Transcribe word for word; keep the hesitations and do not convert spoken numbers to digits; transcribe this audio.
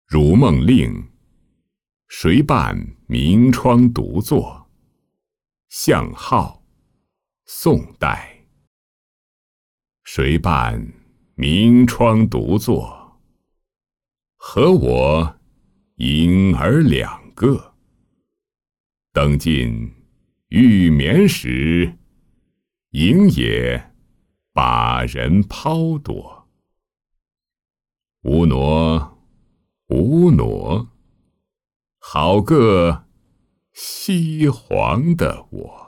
如梦令，谁伴明窗独坐？向好，宋代。谁伴明窗独坐？和我影儿两个。等尽欲眠时，影也把人抛躲。吾挪，吾挪，好个西黄的我。